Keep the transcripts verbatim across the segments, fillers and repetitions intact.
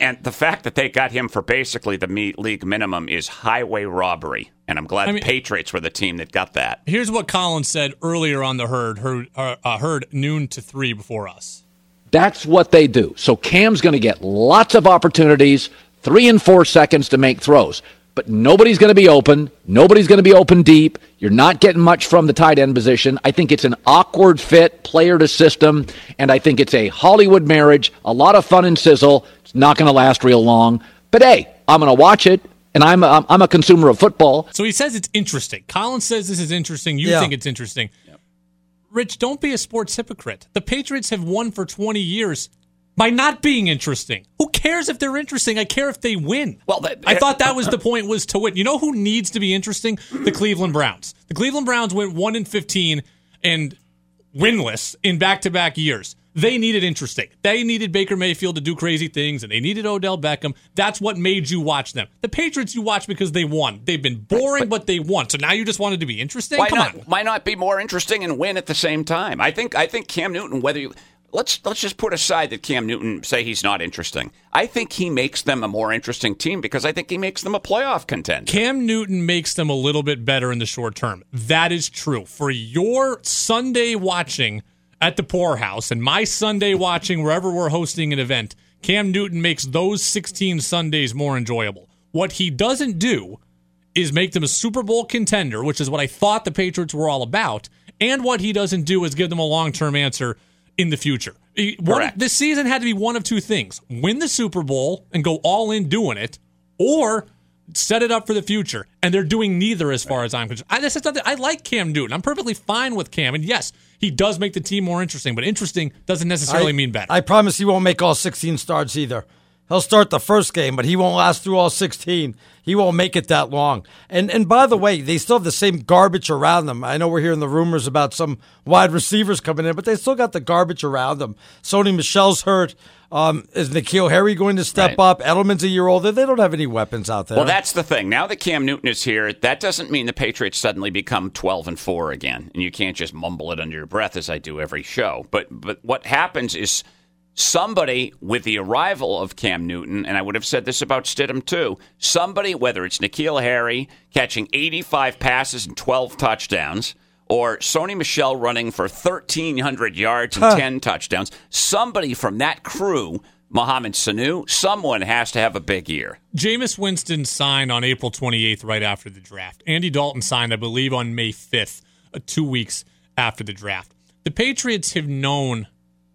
and the fact that they got him for basically the me- league minimum is highway robbery. And I'm glad I mean, the Patriots were the team that got that. Here's what Colin said earlier on the herd, herd, uh, herd noon to three before us. That's what they do. So Cam's going to get lots of opportunities, three and four seconds to make throws. But nobody's going to be open. Nobody's going to be open deep. You're not getting much from the tight end position. I think it's an awkward fit, player to system, and I think it's a Hollywood marriage, a lot of fun and sizzle. It's not going to last real long. But, hey, I'm going to watch it, and I'm a, I'm a consumer of football. So he says it's interesting. Colin says this is interesting. You yeah. think it's interesting. Yep. Rich, don't be a sports hypocrite. The Patriots have won for twenty years by not being interesting. Who cares if they're interesting? I care if they win. Well, that, I thought that was the point, was to win. You know who needs to be interesting? The Cleveland Browns. The Cleveland Browns went one and fifteen and winless in back-to-back years. They needed interesting. They needed Baker Mayfield to do crazy things, and they needed Odell Beckham. That's what made you watch them. The Patriots you watch because they won. They've been boring, but, but they won. So now you just wanted to be interesting? Why Come not, on. Why not be more interesting and win at the same time? I think I think Cam Newton, whether you... Let's let's just put aside that Cam Newton say he's not interesting. I think he makes them a more interesting team because I think he makes them a playoff contender. Cam Newton makes them a little bit better in the short term. That is true. For your Sunday watching at the poorhouse and my Sunday watching wherever we're hosting an event, Cam Newton makes those sixteen Sundays more enjoyable. What he doesn't do is make them a Super Bowl contender, which is what I thought the Patriots were all about. And what he doesn't do is give them a long-term answer in the future. One, this season had to be one of two things. Win the Super Bowl and go all in doing it, or set it up for the future. And they're doing neither as far right. as I'm concerned. I, just, I like Cam Newton. I'm perfectly fine with Cam. And yes, he does make the team more interesting, but interesting doesn't necessarily I, mean better. I promise he won't make all sixteen starts either. He'll start the first game, but he won't last through all sixteen. He won't make it that long. And and by the way, they still have the same garbage around them. I know we're hearing the rumors about some wide receivers coming in, but they still got the garbage around them. Sony Michel's hurt. Um, is N'Keal Harry going to step right. up? Edelman's a year older. They don't have any weapons out there. Well, that's the thing. Now that Cam Newton is here, that doesn't mean the Patriots suddenly become twelve and four again. And you can't just mumble it under your breath as I do every show. But but what happens is somebody with the arrival of Cam Newton, and I would have said this about Stidham too, somebody, whether it's N'Keal Harry catching eighty-five passes and twelve touchdowns, or Sony Michel running for thirteen hundred yards and huh. ten touchdowns, somebody from that crew, Mohamed Sanu, someone has to have a big year. Jameis Winston signed on April twenty-eighth, right after the draft. Andy Dalton signed, I believe, on May fifth, uh, two weeks after the draft. The Patriots have known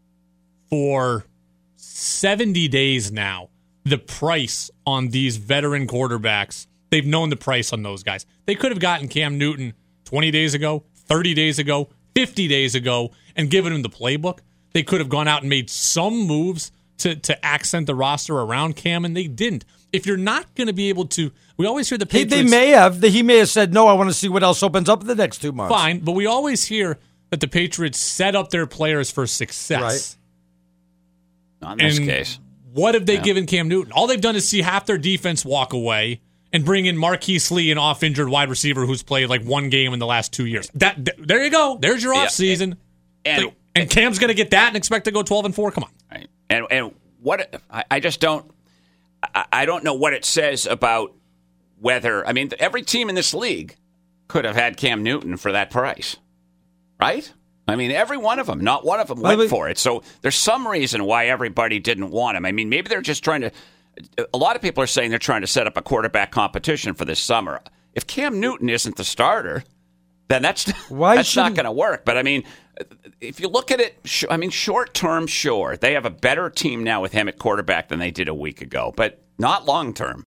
for seventy days now the price on these veteran quarterbacks. They've known the price on those guys. They could have gotten Cam Newton twenty days ago, thirty days ago, fifty days ago, and given him the playbook. They could have gone out and made some moves to, to accent the roster around Cam, and they didn't. If you're not going to be able to, we always hear the Patriots. They, they may have. He may have said, no, I want to see what else opens up in the next two months. Fine, but we always hear that the Patriots set up their players for success. Right. Not in this and case. What have they yeah. given Cam Newton? All they've done is see half their defense walk away and bring in Marquise Lee, an off-injured wide receiver who's played like one game in the last two years. That th- There you go. There's your yeah. offseason. And, and, and Cam's going to get that and expect to go twelve and four? Come on. Right. And and what I, I just don't I, I don't know what it says about whether, I mean, every team in this league could have had Cam Newton for that price. Right? I mean, every one of them, not one of them went for it. So there's some reason why everybody didn't want him. I mean, maybe they're just trying to, a lot of people are saying they're trying to set up a quarterback competition for this summer. If Cam Newton isn't the starter, then that's, why that's not going to work. But I mean, if you look at it, I mean, short term, sure. They have a better team now with him at quarterback than they did a week ago, but not long term.